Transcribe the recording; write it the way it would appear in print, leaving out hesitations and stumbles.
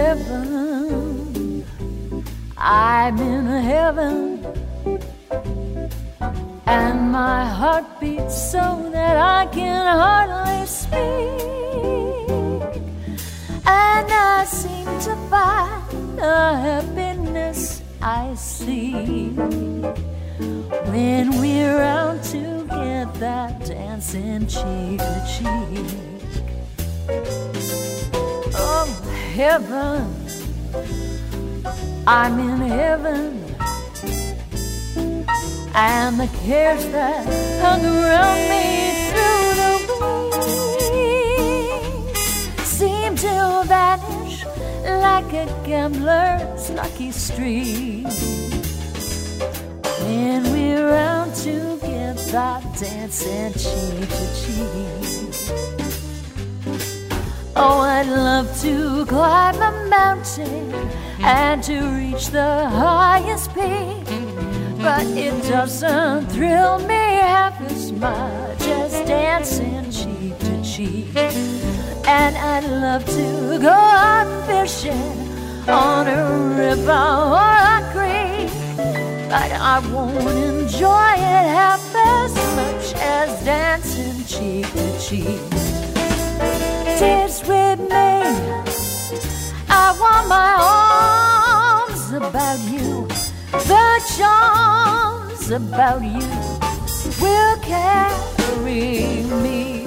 heaven. I'm in heaven, and my heart beats so that I can hardly speak. And I seem to find the happiness I see when we're out together, dancing cheek to cheek. Oh, heaven, I'm in heaven, and the cares that hung around me through the week seem to vanish like a gambler's lucky streak when we're out together, dancing cheek to cheek. Oh, I'd love to climb a mountain and to reach the highest peak, but it doesn't thrill me half as much as dancing cheek to cheek. And I'd love to go out fishing on a river or a creek, but I won't enjoy it half as much as dancing cheek to cheek. Dance with me, I want my arms about you. The charms about you will carry me.